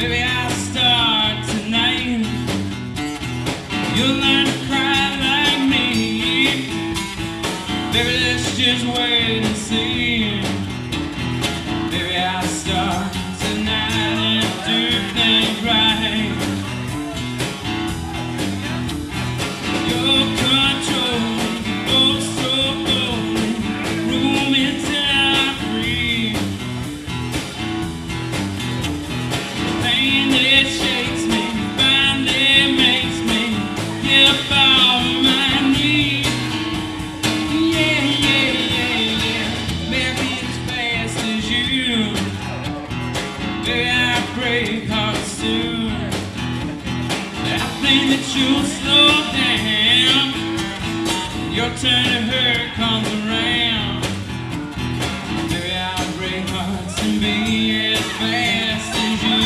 Maybe I'll start tonight. You'll learn to cry like me. Baby, let's just wait and see. Maybe I'll start tonight and do things right. Your control, oh so golden, room until I'm free. Pain that shakes me, finally makes me give all my need. Yeah, yeah, yeah, yeah. Maybe as fast as you. Maybe I break hearts soon. I think that you'll slow down. Your turn to hurt comes around. Maybe I'll break hearts and be as fast as you.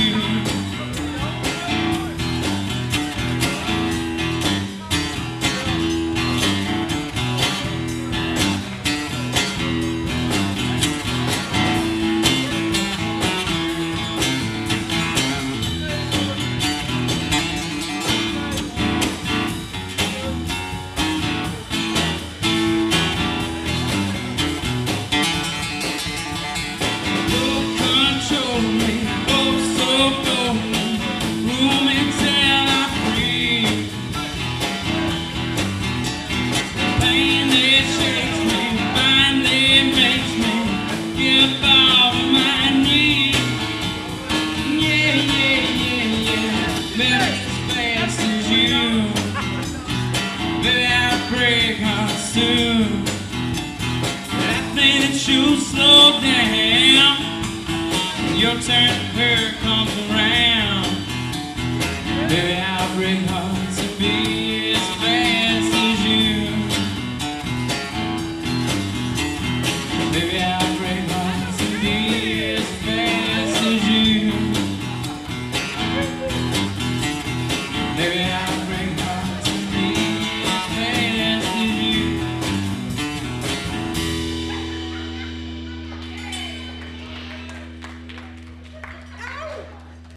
Break hearts soon. I think that you'll slow down. Your turn.